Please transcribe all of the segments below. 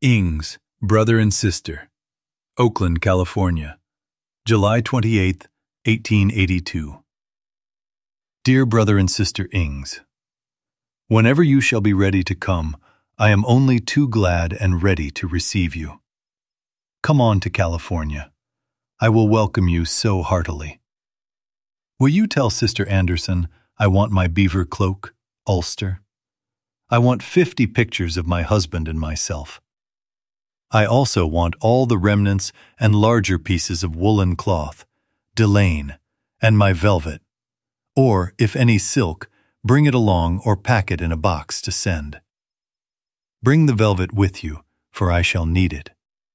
Ings, Brother and Sister, Oakland, California, July 28, 1882. Dear Brother and Sister Ings, whenever you shall be ready to come, I am only too glad and ready to receive you. Come on to California. I will welcome you so heartily. Will you tell Sister Anderson I want my beaver cloak, ulster? I want 50 pictures of my husband and myself. I also want all the remnants and larger pieces of woolen cloth, delaine, and my velvet, or, if any silk, bring it along or pack it in a box to send. Bring the velvet with you, for I shall need it.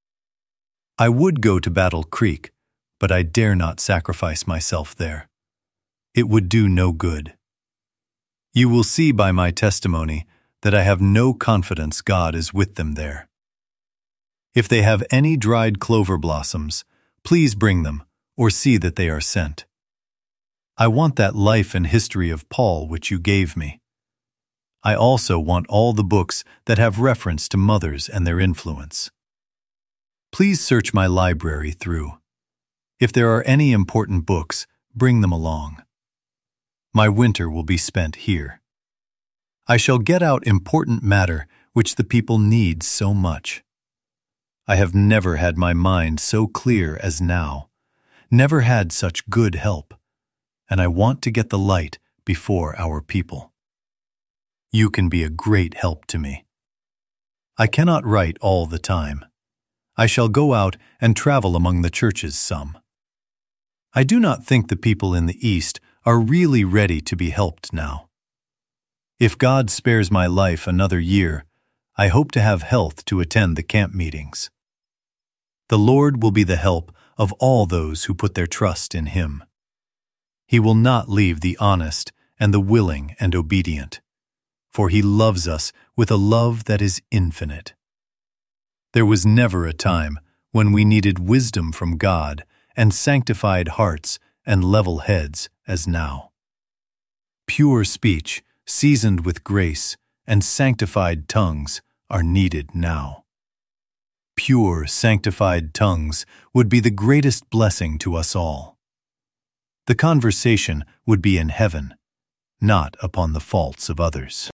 I would go to Battle Creek, but I dare not sacrifice myself there. It would do no good. You will see by my testimony that I have no confidence God is with them there. If they have any dried clover blossoms, please bring them, or see that they are sent. I want that life and history of Paul which you gave me. I also want all the books that have reference to mothers and their influence. Please search my library through. If there are any important books, bring them along. My winter will be spent here. I shall get out important matter which the people need so much. I have never had my mind so clear as now, never had such good help, and I want to get the light before our people. You can be a great help to me. I cannot write all the time. I shall go out and travel among the churches some. I do not think the people in the East are really ready to be helped now. If God spares my life another year, I hope to have health to attend the camp meetings. The Lord will be the help of all those who put their trust in Him. He will not leave the honest and the willing and obedient, for He loves us with a love that is infinite. There was never a time when we needed wisdom from God and sanctified hearts and level heads as now. Pure speech, seasoned with grace, and sanctified tongues are needed now. Pure, sanctified tongues would be the greatest blessing to us all. The conversation would be in heaven, not upon the faults of others.